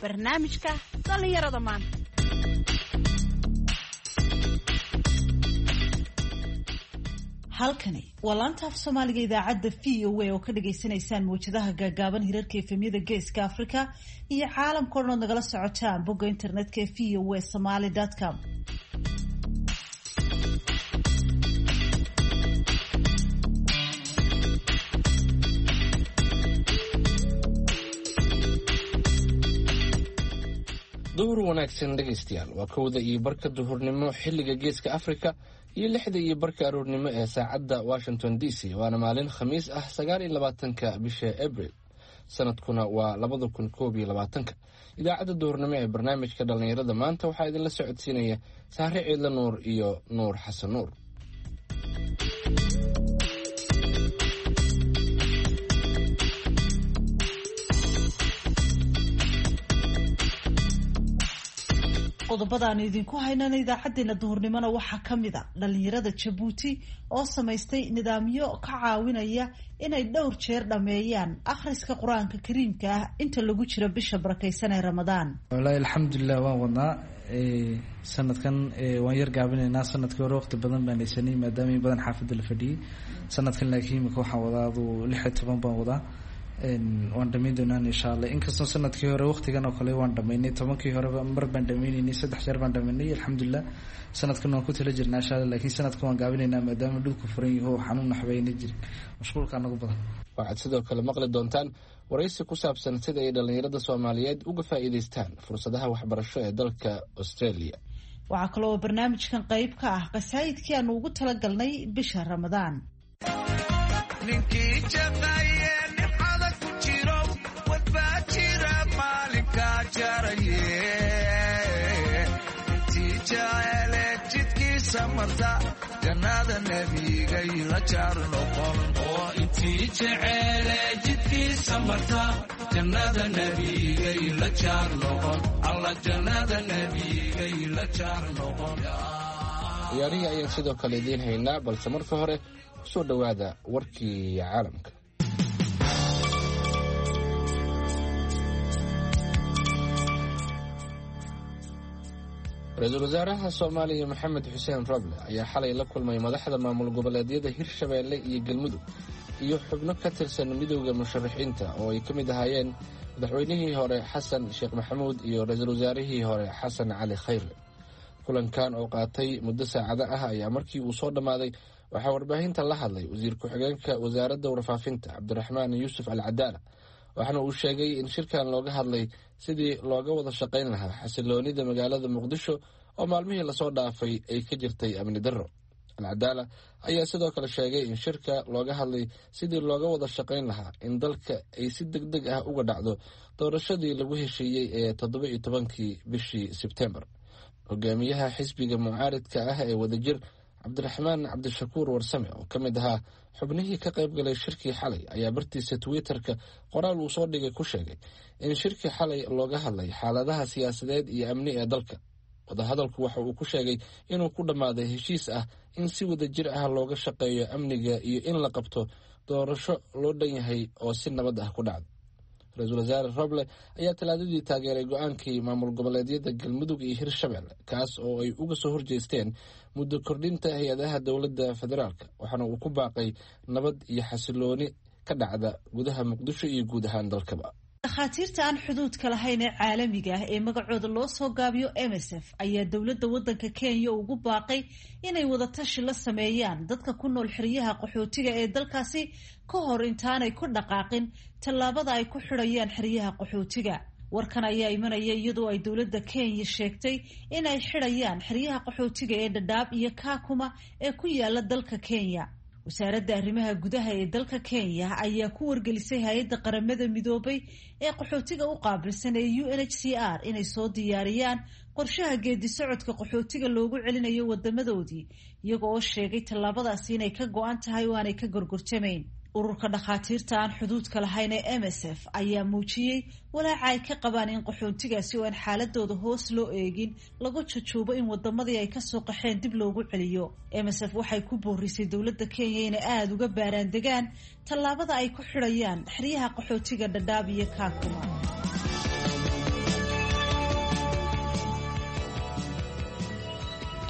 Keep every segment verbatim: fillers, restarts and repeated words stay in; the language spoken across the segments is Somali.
barnaamijka dhalinyarada maanta. halkani waa laanta af Soomaaliga idaacadda V O A oo ka dhageysanaysaan muujadaha gaagaaban hirarka efemyada Geeska Afrika iyo caalamka oo dhan nagala socotaan bogga internetka v o a somali dot com. duhur wanaagsan dhegaystayaal waa kowda iyo barka duhurnimo xilliga Geeska Afrika iyo lixda iyo barka aroornimo ee saacadda Washington D C waana maalin khamiis ah sagaal iyo labaatanka bisha April sanadkuna waa labada kun koob iyo labaatanka. idaacadda duhurnimo ee barnaamijka dhalinyarada maanta waxaa idinla socodsiinaya Saare Ciidla Nuur iyo Nuur Xasan Nuur. qodobadaan idinku haynana idaacadeena duhurnimona waxaa ka mid a dhalinyarada Jabuuti oo samaystay nidaamyo ka caawinaya inay dhowr jeer dhameeyaan akhriska Quraanka Kariimka ah inta lagu jiro bisha barakeysan ee Ramadaan. wallaahi alxamdulilah waan wadnaa ee sanadkan waan yar gaabinaynaa sanadkii hore waqti badan baan haysanay maadaama badan xaafadda la fadhiyay sanadkan laakiin marka waxaan wadaa lix iyo toban baan wadaa waan dhameyn doonaa insha Allah inkastoo sanadkii hore waqtigan oo kale waan dhameynay tobankii hore mar baan dhameynay saddex jeer baan dhameynay alxamdulillah sanadkan waan ku tala jirnaa insha Allah laakiin sanadkan waan gaabinaynaa maadaama dhulku furan yahay oo xanuun naxweynay jir mashquulka nagu badan. waxaad sidoo kale maqli doontaan waraysi ku saabsan sida ay dhalinyarada Soomaaliyeed uga faa'iideystaan fursadaha waxbarasho ee dalka Australia. waxaa kaloo barnaamijkan qayb ka ah qasaayidkii aanu ugu talagalnay bisha Ramadaan. jannada nabiga ila jaar noqon oo intii jecel jidkiisa marta jannada nabiga ila jaar noqon alla jannada nabiga ila jaar noqon. ciyaarihi ayaan sidoo kale idiin haynaa balse marka hore kusoo dhawaada warkii caalamka. ra-iisul wasaaraha Soomaaliya Maxamed Xuseen Roble ayaa xalay la kulmay madaxda maamul goboleedyada Hirshabeelle iyo Galmudug iyo xubno ka tirsan midowga musharaxiinta oo ay ka mid ahaayeen madaxweynihii hore Xasan Sheekh Maxamuud iyo ra-iisul wasaarihii hore Xasan Cali Khayre. kulankan oo qaatay muddo saacado ah ayaa markii uu soo dhamaaday waxaa warbaahinta la hadlay wasiir ku-xigeenka wasaaradda warfaafinta Cabdiraxmaan Yuusuf Al-Cadaala waxaana uu sheegay in shirkan looga hadlay sidii looga wada shaqayn lahaa xasiloonida magaalada Muqdisho oo maalmihii lasoo dhaafay ay ka jirtay amni darro. Al-Cadaala ayaa sidoo kale sheegay in shirka looga hadlay sidii looga wada shaqayn lahaa in dalka ay si degdeg ah uga dhacdo doorashadii lagu heshiiyey ee toddoba iyo tobankii bishii Sebtembar. hogaamiyaha xisbiga mucaaridka ah ee wadajir Cabdiraxmaan Cabdishakuur Warsame oo ka mid ahaa xubnihii ka qayb galay shirkii xalay ayaa bartiisa Twitter-ka qoraal uu soo dhigay ku sheegay in shirkii xalay looga hadlay xaaladaha siyaasadeed iyo amni ee dalka. wadahadalku waxa uu ku sheegay inuu ku dhammaaday heshiis ah in si wadajir ah looga shaqeeyo amniga iyo in la qabto doorasho loo dhan yahay oo si nabad ah ku dhacdo. ra-iisul wasaare Roble ayaa talaadadii taageeray go'aankii maamul goboleedyada Galmudug iyo Hirshabeelle kaas oo ay uga soo horjeesteen muddo kordhinta hay-adaha dowladda federaalka waxaana uu ku baaqay nabad iyo xasilooni ka dhacda gudaha Muqdisho iyo guud ahaan dalkaba. dhakhaatiirta aan xuduudka lahayn ee caalamiga ah ee magacooda loo soo gaabiyo M S F ayaa dowladda waddanka Kenya ugu baaqay inay wada tashi la sameeyaan dadka ku nool xeryaha qaxootiga ee dalkaasi ka hor intaanay ku dhaqaaqin tallaabada ay ku xidhayaan xeryaha qaxootiga. warkan ayaa imanaya iyadoo ay dowladda Kenya sheegtay in ay xidhayaan xeryaha qaxootiga ee Dadaab iyo Kakuma ee ku yaala dalka Kenya. wasaaradda arrimaha gudaha ee dalka Kenya ayaa ku wargelisay hay'adda qaramada midoobay ee qaxootiga u qaabilsan ee U N H C R inay soo diyaariyaan qorshaha geedi socodka qaxootiga loogu celinayo wadamadoodii iyaga oo sheegay tallaabadaasi inay ka go'an tahay oo aanay ka gorgortamayn. ururka dhakhaatiirta aan xuduudka lahayn ee M S F ayaa muujiyey walaaca ay ka qabaan in qaxootigaasi oo aan xaaladooda hoos loo eegin lagu jujuubo in wadamadii ay kasoo qaxeen dib loogu celiyo. M S F waxay ku boorisay dowladda Kenya inay aada uga baaraan degaan tallaabada ay ku xidhayaan xeryaha qaxootiga Dadaab iyo Kakuma.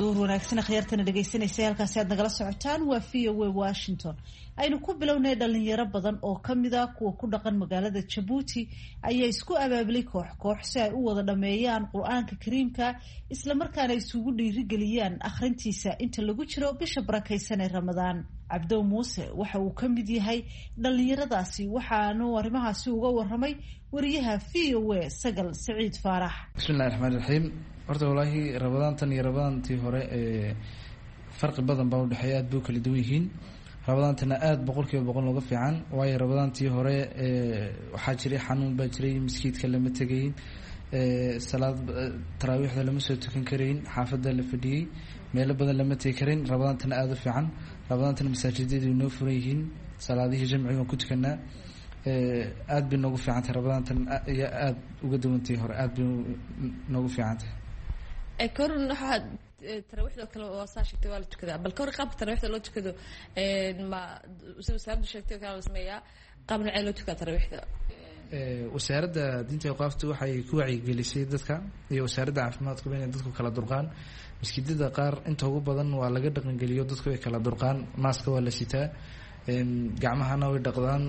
duur wanaagsan akhyaartana dhegaysanaysa halkaasi aad nagala socotaan waa v o a Washington. aynu ku bilownay dhalinyaro badan oo kamid ah kuwa ku dhaqan magaalada Djibouti ayaa isku abaabulay koox koox si ay u wada dhameeyaan Qur'aanka Kariimka isla markaana isugu dhiirigeliyaan akhrintiisa inta lagu jiro bisha barakaysan ee Ramadaan. Cabdo Muuse waxa uu kamid yahay dhalinyaradaasi waxaanu arrimahaasi uga waramay wariyaha v o a Sagal Saciid Faarax. Bismillahir Rahmaanir Rahiim. horta walaahi Ramadaantan iyo Ramadaantii hore ee farqi badan baa u dhaxeeya aad buu kala duwan yihiin. Ramadaantana aad boqolkiiba boqol uga fiican waayo Ramadaantii hore ee waxaa jiray xanuun baa jiray miskiidka lama tagayn ee salaad taraawiixda lama soo tukan karin xaafadda la fadhiyay meelo badan lama tagi karin. Ramadaantana aad u fiican. Ramadaantana masaajidada inoo furan yihiin salaadihii jamciga ku tukanaa ee aad bay noogu fiican tahay. Ramadaantan ayaa aad uga duwantay hore aad bay noogu fiican tahay. ee koron waxa tarawiixda kale oo saashigtay waa la tukadaa bal koor qaab tarawiixda loo tukado ee ma soo saardu sheegtay kala sameeyaa qaabna ay loo tukada tarawiixda ee wasaaradda diinta iyo qaaftu waxay ku wacyigelisay dadka iyo wasaaradda caafimaadku inay dadku kala durqaan miskiidada qaar inta ugu badan waa laga dhaqan geliyo dadku ay kala durqaan maaska waa la sitaa ee gacmahana way dhaqdaan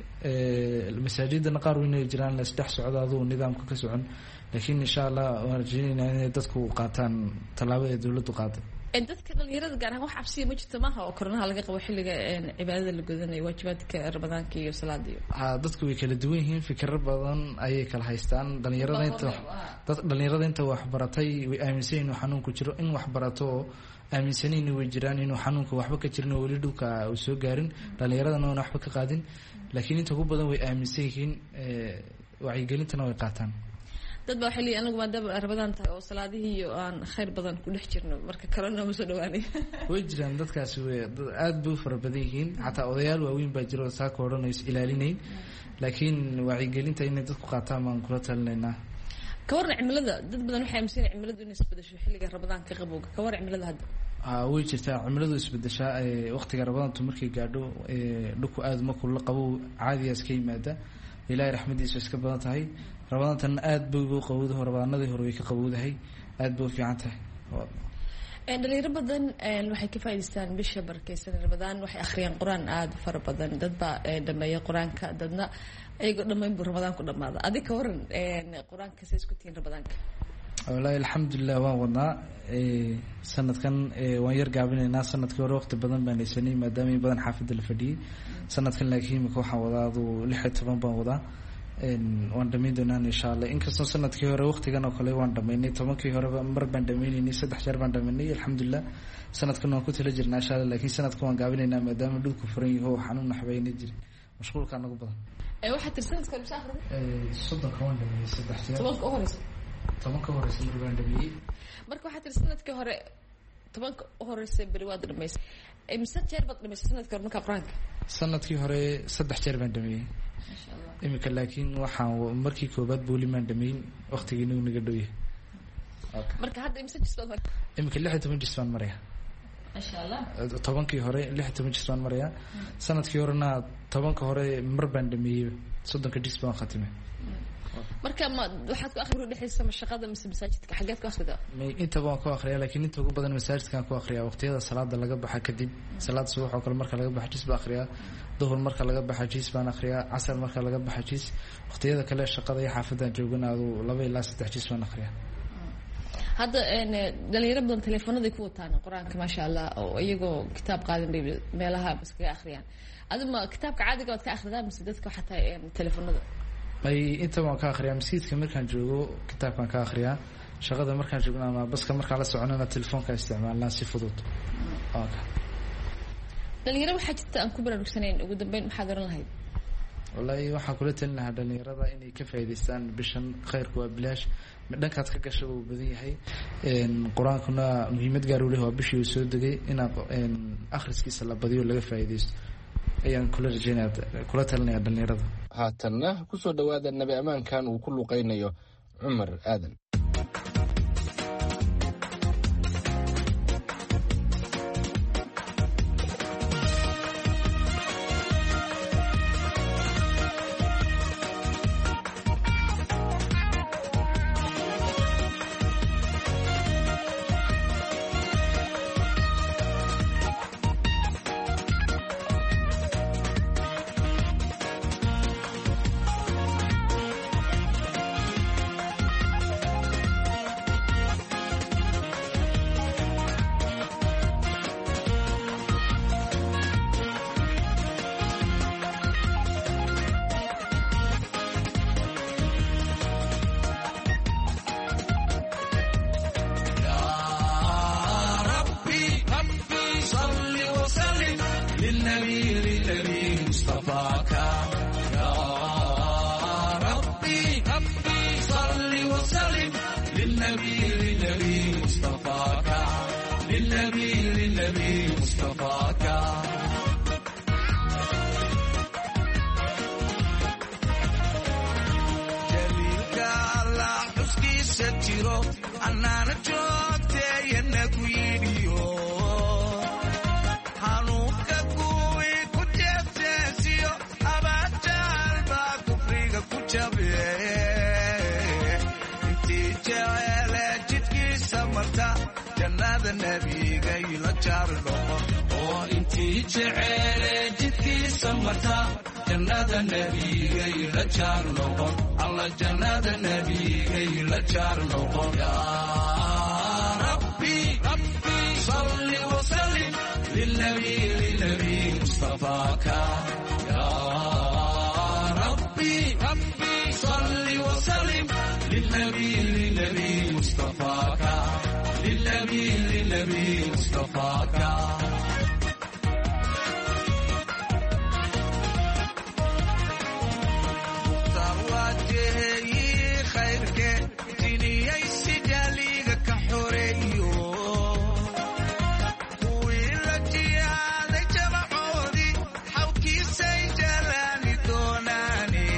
ee masaajidana qaar weyn ay jiraan la saddex socdaado nidaamka ka socon laakiin insha Allah waan rajaynaynaa inay dadku qaataan talaabada dawladdu qaaday ee dadka dhalinyarada gaar ahaan wax cabsi ma jirto maaha oo koronaha laga qabo xilliga cibaadada la godanayo waajibaadka Ramadaanka iyo salaada ha dadku way kala duwan yihiin fikir badan ayay kala haystaan dhalinyarada inta dad dhalinyarada inta wax baratay way aaminsan inuu xanuunku jiro in wax barato aaminsan inuu way jiraan inuu xanuunku waxba ka jirin oo wali dhulka uu soo gaarin dhalinyaradana waxba ka qaadin laakiin inta ugu badan way aaminsan yihiin ee wacyigelintana way qaataan. dad baa xilli anagu maadaama Ramadaan tahay oo salaadihii iyo aan khayr badan ku dhex jirno marka kalena ma soo dhawaanay way jiraan dadkaasi way aad buu fara badan yihiin xataa odayaal waaweyn baa jiro saaka odhanayso ilaalinayn laakiin wacyigelinta inay dadku qaataan baan kula talinaynaa. ka waran cimilada dad badan waxay aaminsan yihiin cimiladu inay isbedesho xilliga Ramadaanka qabowga ka waran cimilada hadda ah way jirtaa cimiladu isbedesha ee waqtiga Ramadaantu markay gaadho ee dhulku aad ma kula qabow caadiga iska yimaada ilaahay raxmadiisa iska badan tahay. Ramadaantan aad buu ugu qabowdahay Ramadaanadii hore way ka qabowdahay aad buu fiican tahay. ee dhalinyaro badan ee waxay ka faa'iideystaan bisha barakeysan Ramadaan waxay akhriyaan Qur'aan aad fara badan dad baa dhameeya Qur'aanka dadna ayagoo dhameyn buu Ramadaan ku dhamaada adiga waran ee Qur'aanka say isku tiin Ramadaanka walahi alxamdulillah waan wadnaa ee sanadkan ee waan yar gaabinaynaa sanadkii hore waqti badan baan haysanay maadaama ay badan xaafadda la fadhiyay sanadkan laakiin marka waxaan wadaadu lix iyo toban baan wadaa een waan dhameyn doonaa insha Allah inkastoo sanadkii hore waqtigan oo kale waan dhameynay tobankii hore mar baan dhameynay saddex jeer baan dhameynay alxamdulillah sanadkan waan ku tala jirnaa insha Allah laakiin sanadkan waan gaabinaynaa maadaama dhulku furan yahay oo xanuun xabayna jir mashquulka nagu badan ee waxa tirsanadka bisha akhriday ee soddon ka waan dhameeyay saddex jeer tobanka horeysa tobanka horeysa mar baan dhameeyay marka waxa tirsanadka hore tobanka horeysa bari waad dhameysay ee mise jeer baad dhameysay sanadka hore marka Quraanka sanadkii hore saddex jeer baan dhameeyay insha Allah imika laakiin waxaan markii koobaad boolimaan dhameyn waqtigiina uu naga dhow yahay marka hadda imse jisbad imika lix iyo toban jisbaan maraya insha Allah tobankii hore lix iyo toban jisbaan maraya sanadkii horena tobanka hore mar baan dhameeyay soddonka jisbaan khatimay marka ma waxaad ku akhriyo dhexeysa mashaqada mise masaajidka xageed ku akhridaa inta baan ku akhriyaa laakiin inta ugu badan masaajidkan ku akhriyaa waqtiyada salaada laga baxa kadib salaada subax oo kale marka laga baxo jis baan akhriyaa duhur marka laga baxo jis baan akhriyaa casar marka laga baxo jis waqtiyada kale shaqada iyo xaafadan jooganaadu laba ilaa saddex jis baan akhriyaa hadda een dhalinyaro badan telefoonada ku wataan Quraanka ma sha Allah oo iyagoo kitaab qaadan bay meelaha bas ka akhriyaan aduma kitaabka caadiga waad ka akhridaa mise dadka xataa een telefoonada ay inta waan ka akhriyaa miskiidka markaan joogo kitaabkan ka akhriyaa shaqada markaan joogno ama baska markaan la soconana telefoonka isticmaalnaa si fudud okay dhalinyaro waxa jirta aan ku baraarugsanayn ugu dambeyn maxaad oran lahayd wallahi waxaan kula talin lahaa dhalinyarada inay ka faa'iideystaan bishan khayrku waa bilaash dhankaad ka gasho uu badan yahay een Quraankuna muhiimad gaar u leh waa bishii soo degay in een akhriskiisa la badiyo laga faa'iideysto ayaan kula rajaynayaa kula talinayaa dhalinyarada haatanna ku soo dhawaada nabi amaankan uu ku luqeynayo Cumar Aadan مصطفاك للنبي للنبي مصطفاك جليلك الله حسكي ستيرو أنا نجوت ينكو يديو حنوك قوي كتبتسيو أبجال باكفريق كتبه انتي جعل جدكي سمرتا جناد النبي قيل جار لقم وانتي جعل جدكي سمرتا جناد النبي قيل جار لقم الله جناد النبي قيل جار لقم يا ربي ربي صل وسلم للنبي للنبي مصطفاك يا ربي ربي صل وسلم للنبي للنبي مصطفاك للنبي للنبي مصطفاك تواجهي خيرك ديني سجاليك كحوريو ويلتي هذا جمعودي حوكي سيجلاني دوناني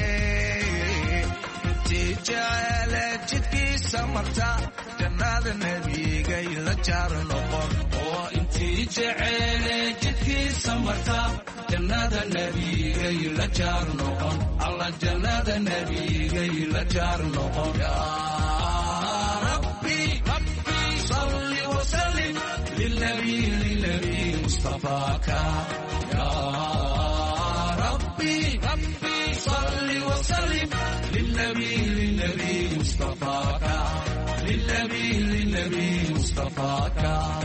انتي جعل جدكي سمرتا جناد النبي قيل جار نقم وانتي جعل جدكي سمرتا جناد النبي قيل جار نقم الله جناد النبي قيل جار نقم يا ربي ربي صل وسلم للنبي للنبي مصطفاك يا ربي ربي صل وسلم للنبي للنبي مصطفاك للنبي للنبي مصطفاك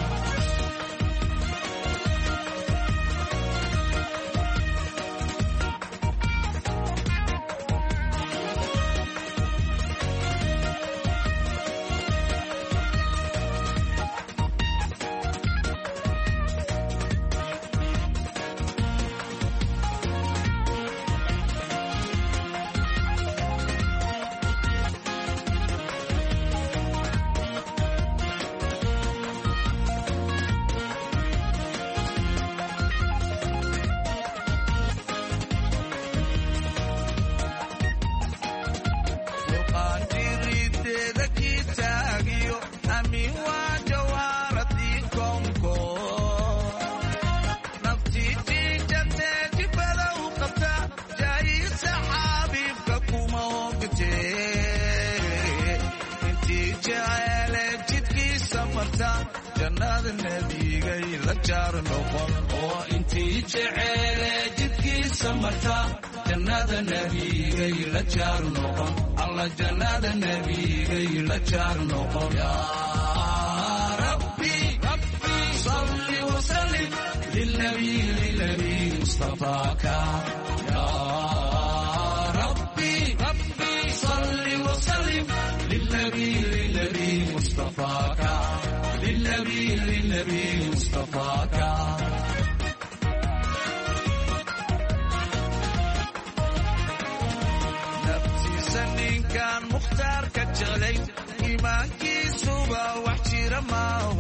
جناد النبي قيل جار نقم وانتي جعل جدكي سمرتا جناد النبي قيل جار نقم الله جناد النبي قيل جار نقم يا ربي ربي صل وسلم للنبي للنبي مصطفاك يا ربي ربي صل وسلم للنبي للنبي مصطفاك للنبي للنبي مصطفاك نفسي سنين كان مختار كجلي إيمانكي سوبا وحشي رماه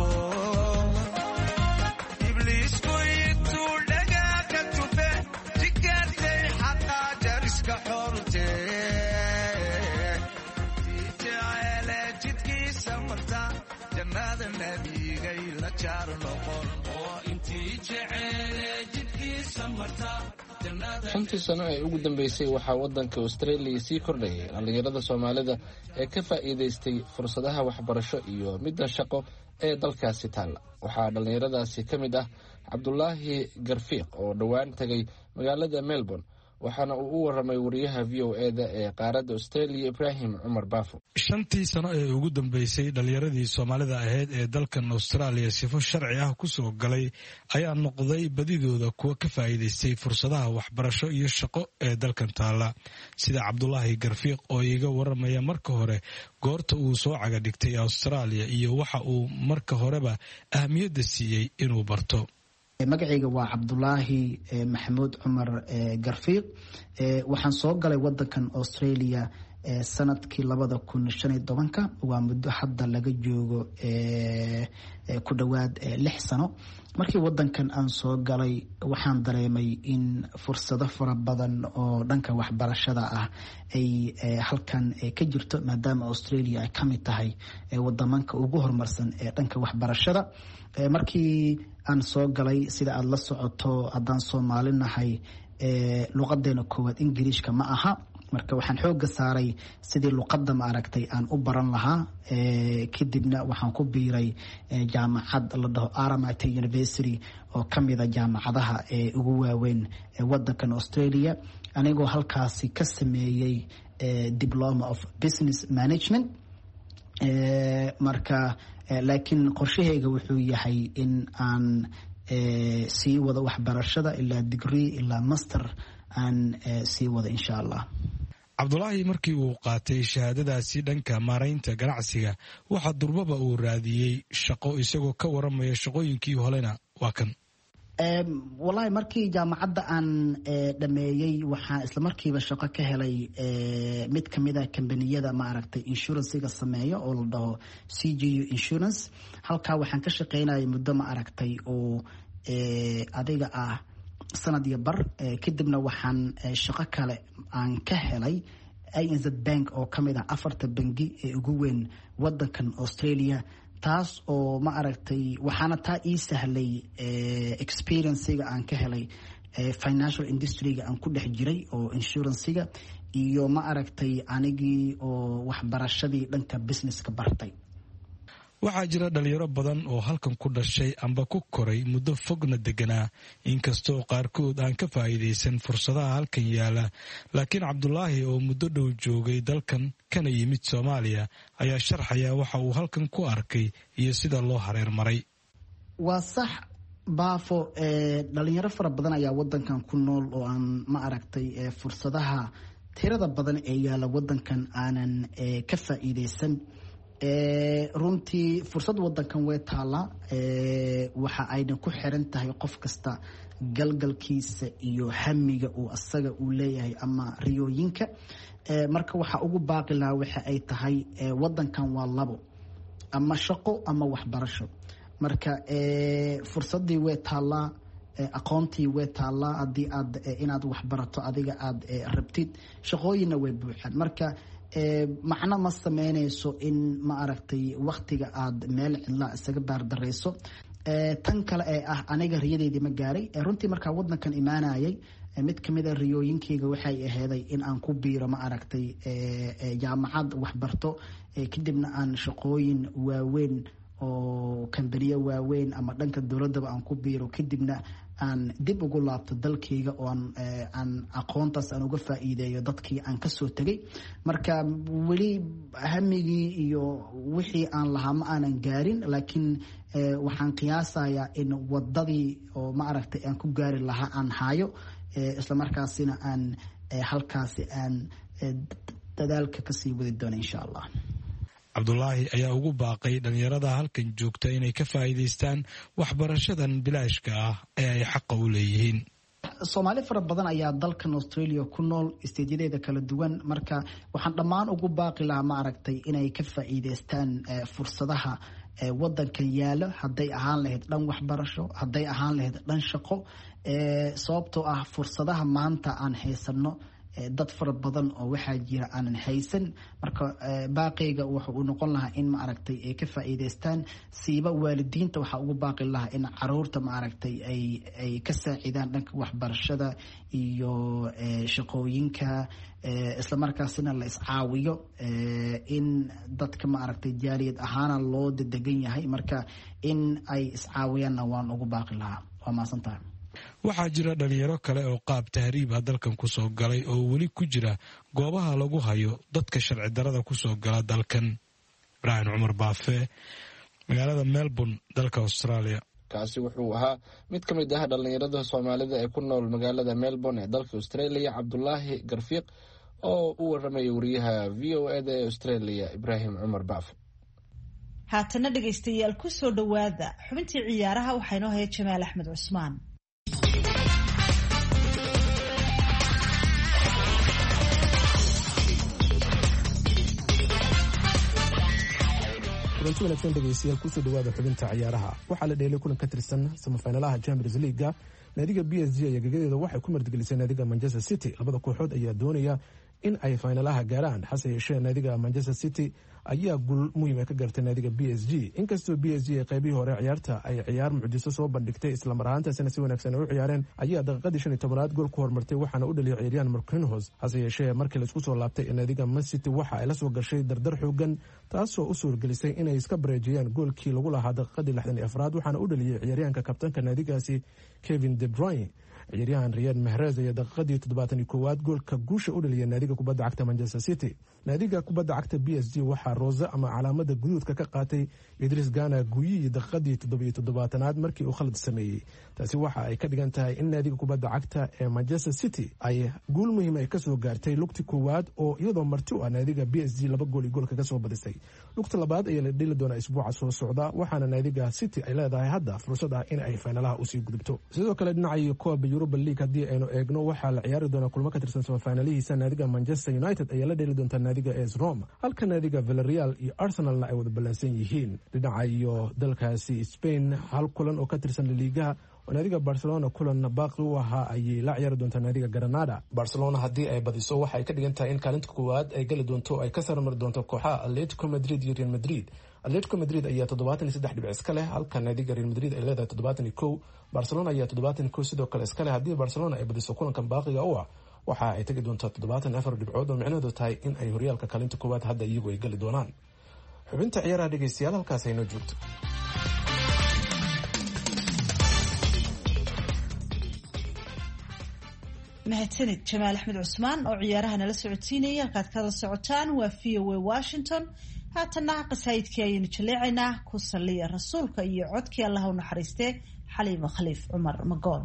إبليس كويتو لقا كتوفي جكرتي حقا جرسك حورتي تجعل جدكي سمرتا جناد النبي قيل جار نقم وانتي جعل جدكي سمرتا shantii sano ee ugu dambeysay waxaa waddanka Australia sii kordhayay dhalinyarada Soomaalida ee ka faa'iideystay fursadaha waxbarasho iyo midda shaqo ee dalkaasi taala. waxaa dhalinyaradaasi ka mid ah Cabdullaahi Garfiiq oo dhawaan tagay magaalada Melbourne waxaana uu u waramay wariyaha V O A da ee qaaradda Australia Ibrahim Umar Baafo. shantii sano ee ugu dambeysay dhalinyaradii Soomaalida ahayd ee dalkan Australia sifo sharci ah ku soo galay ayaa noqday badidooda kuwa ka faa'iideystay fursadaha waxbarasho iyo shaqo ee dalkan taala, sida Cabdullaahi Garfiiq oo iga waramaya marka hore goorta uu soo caga dhigtay Australia iyo waxa uu marka horeba ahmiyadda siiyay inuu barto. magacayga waa Cabdullaahi Maxamuud Cumar Garfiiq. waxaan soo galay wadankan Australia sanadkii labada kun shan iyo tobanka waa muddo hadda laga joogo ku dhowaad lix sano. markii wadankan aan soo galay waxaan dareemay in fursado fara badan oo dhanka waxbarashada ah ay halkan ka jirto, maadaama Australia ay ka mid tahay wadamanka ugu horumarsan ee dhanka waxbarashada. markii aan soo galay sida aad la socoto haddaan Soomaali nahay luqadeena koowaad Ingiriishka ma aha, marka waxaan xooga saaray sidii luqadda ma aragtay aan u baran lahaa. kadibna waxaan ku biiray jaamacad la dhaho R M I T University oo ka mid ah jaamacadaha ee ugu waaweyn ee wadankan Australia, anigoo halkaasi ka sameeyey Diploma of Business Management. marka laakiin qorshahayga wuxuu yahay in aan sii wado waxbarashada ilaa degree ilaa master aan sii wado insha Allah. cabdulaahi markii uu qaatay shahaadadaasi dhanka maaraynta ganacsiga waxaa durbaba uu raadiyey shaqo, isagoo ka waramaya shaqooyinkii horena waa kan. wallaahi markii jaamacadda aan dhameeyey waxaan isla markiiba shaqo ka helay mid ka mid ah kambaniyada ma aragtay insuransiga sameeyo oo la dhaho C G U Insurance. halkaa waxaan ka shaqaynayay muddo ma aragtay oo adiga ah sanad iyo bar. kadibna waxaan shaqo kale aan ka helay A N Z Bank oo ka mid ah afarta bangi ee ugu weyn wadankan Australia, taas oo ma aragtay waxaana taa ii sahlay experiencega aan ka helay financial industryga aan ku dhex jiray oo insuransiga, iyo ma aragtay anigii oo waxbarashadii dhanka businesska bartay. waxaa jira dhalinyaro badan oo halkan ku dhashay amba ku koray muddo fogna deganaa, inkastoo qaarkood aan ka faa'iidaysan fursadaha halkan yaala. laakiin cabdulaahi oo muddo dhow joogay dalkan kana yimid Soomaaliya ayaa sharxaya waxa uu halkan ku arkay iyo sida loo hareer maray. waa sax baafo, dhalinyaro fara badan ayaa wadankan ku nool oo aan ma aragtay fursadaha tirada badan ee yaala wadankan aanan ka faa'iidaysan. runtii fursad wadankan way taalaa, waxa ayna ku xiran tahay qof kasta galgalkiisa iyo hamiga uu asaga uu leeyahay ama riyooyinka. marka waxa ugu baaqi lahaa waxa ay tahay wadankan waa labo, ama shaqo ama waxbarasho. marka fursadii way taalaa, aqoontii way taalaa haddii aad inaad waxbarato adiga aad rabtid, shaqooyinna way buuxaan. marka macno ma sameynayso in ma aragtay waktiga aad meel cidla isaga daardarayso. tan kale ee ah aniga riyadeydii ma gaaray. runtii markaa wadankan imaanayay mid kamid a riyooyinkeyga waxay aheeday in aan ku biiro ma aragtay jaamacad waxbarto, kadibna aan shaqooyin waaweyn oo kambaniyo waaweyn ama dhanka dowladaba aan ku biiro, kadibna aan dib ugu laabto dalkayga oo aan aqoontaas aan uga faa'iideeyo dadkii aan kasoo tegay. marka weli hamigii iyo wixii aan lahaa ma aanan gaarin, laakiin waxaan qiyaasayaa in wadadii oo ma aragtay aan ku gaari lahaa aan hayo, isla markaasina aan halkaasi aan dadaalka kasii wadi doono insha Allah. cabdulaahi ayaa ugu baaqay dhalinyarada halkan joogta inay ka faa'iidaystaan waxbarashadan bilaashka ah ee ay xaqa u leeyihiin. Soomaali fara badan ayaa dalkan Australia ku nool isteedyadeeda kala duwan, marka waxaan dhammaan ugu baaqi lahaa ma aragtay inay ka faa'iidaystaan fursadaha wadankan yaalo, hadday ahaan lahayd dhan waxbarasho, hadday ahaan lahayd dhan shaqo. sababtoo ah fursadaha maanta aan haysano dad fara badan oo waxaa jira aanan haysan. marka baaqayga wuxuu u noqon lahaa in ma aragtay ay ka faa'iidaystaan, siiba waalidiinta waxaa ugu baaqi lahaa in caruurta ma aragtay ay ay ka saacidaan dhanka waxbarashada iyo shaqooyinka, isla markaasina la iscaawiyo, in dadka ma aragtay jaaliyad ahaana loo dedegan yahay. marka in ay iscaawiyaanna waan ugu baaqi lahaa. waa mahadsantahay. waxaa jira dhalinyaro kale oo qaab tahriib ah dalkan kusoo galay oo weli ku jira goobaha lagu hayo dadka sharci darada kusoo gala dalkan. ibraahim cumar baafe, magaalada Melbourne, dalka Australia. kaasi wuxuu ahaa mid ka mid ah dhalinyarada Soomaalida ee ku nool magaalada Melbourne ee dalka Australia, Cabdulaahi Garfiiq, oo u waramaya wariyaha V O A da ee Australia Ibraahim Cumar Baafe. haatana dhegaystayaal ku soo dhawaada xubintii ciyaaraha, waxaa inoo haya Jamaal Axmed Cusmaan. kulanti wanaagsan dhegaystayaal kusoo dhawaada xubinta ciyaaraha waxaa la dheelay kulan ka tirsan samafinalaha Champions League naadiga B S G ayaa gagadeeda waxay ku martigelisay naadiga Manchester City labada kooxood ayaa doonaya in ay finalaha gaaraan hase yeeshee naadiga Manchester City ayaa gul muhiim ah ka gaartay naadiga B S G inkastoo B S G ay qaybihii hore ciyaarta ay ciyaar mucjiso soo bandhigtay isla mar ahaantaasina si wanaagsan u ciyaareen ayaa daqiiqadii shan iyo tobanaad gool ku hormartay waxaana u dhaliyay ciyaaryahan Marquinhos hase yeeshee markii la isku soo laabtay naadiga Man City waxa ay la soo gashay dardar xoogan taasoo u suurgelisay inay iska bareejiyaan goolkii lagu lahaa daqiiqadii lixdan iyo afraad waxaana u dhaliyay ciyaaryahanka kabtanka naadigaasi Kevin De Bruyne ciyaaryahan Riyad Mahrez ayaa daqiiqadii toddobaatan iyo koowaad goolka guusha u dhaliyay naadiga kubadda cagta Manchester City naadiga kubadda cagta B S G waxaa roosa ama calaamada guduudka ka qaatay Idris Gana Guyi daqiiqadii toddoba iyo toddobaatanaad markii uu khalad sameeyey taasi waxa ay ka dhigan tahay in naadiga kubadda cagta ee Manchester City ay guul muhiim ah ka soo gaartay lugti koowaad oo iyadoo marti u ah naadiga B S G laba gool iyo gool kaga soo badisay lugta labaad ayaa la dhili doonaa isbuuca soo socda waxaana naadiga City ay leedahay hadda fursad ah in ay finalaha u sii gudubto sidoo kale dhinaca Copa Europa League haddii aynu eegno waxaa la ciyaari doonaa kulmo ka tirsan semifinalihiisa naadiga Manchester United ayaa la dheli doonta naadiga AS Roma halka naadiga Villarreal iyo Arsenalna ay wada ballansan yihiin dhinaca iyo dalkaasi Spain hal kulan oo ka tirsan La Liga oo naadiga Barcelona kulan baaqi u ahaa ayay la ciyaari doonta naadiga Granada Barcelona haddii ay badiso waxa ay ka dhigan tahay in kaalinta koowaad ay gali doonto ay ka sarmar doonto kooxaha Atletico Madrid iyo Real Madrid Atletico Madrid ayaa toddobaatan iyo saddex dhibic iska leh halka naadiga Real Madrid ay leedahay toddobaatan iyo kow Barcelona ayaa toddobaatan iyo kow sidoo kale iska leh haddii Barcelona ay badiso kulankan baaqiga u ah waxa ay tagi doontaa toddobaatan iyo afar dhibcood oo micnaheedu tahay in ay horyaalka kaalinta koowaad hadda iyagu ay gali doonaan xubinta ciyaaraha dhegaystayaal halkaas ay noo joogto mahadsanid Jamaal Axmed Cusmaan oo ciyaaraha nala socodsiinaya halkaad kala socotaan waa V O A Washington haatana qasaayidkii ayaynu jaleecaynaa ku saliya rasuulka iyo codkii Allah u naxariistee Xaliima Khaliif Cumar Magool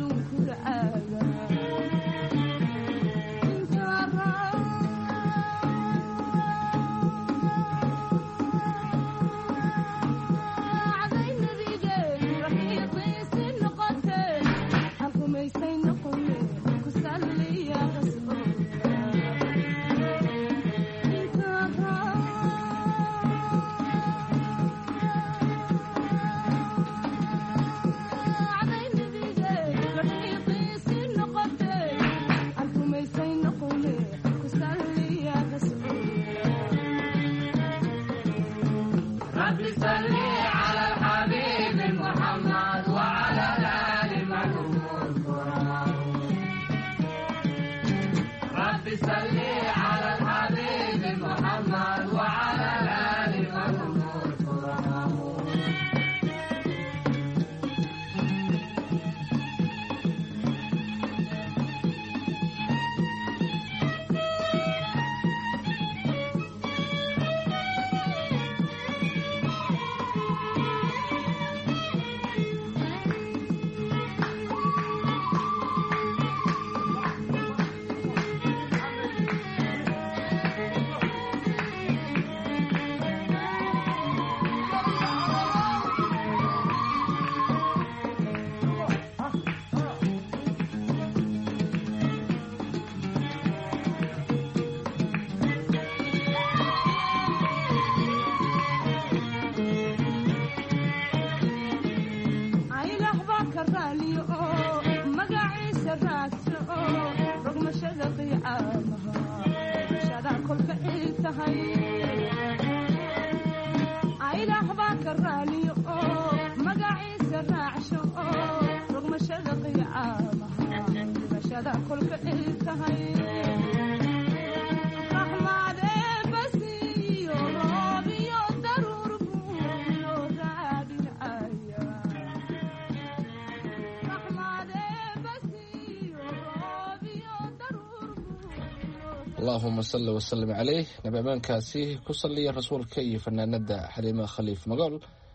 allahuma salli wasalim caleyh. nabi ammaankaasi ku salliya rasuulka iyo fanaanada xaliima khaliif magool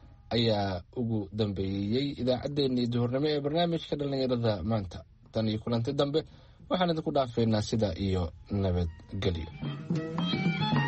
ayaa ugu dambeeyey idaacaddeenii duhurnimo ee barnaamijka dhallinyarada maanta. tan iyo kulanti dambe waxaan idinku dhaafeynaa sida iyo nabadgelyo.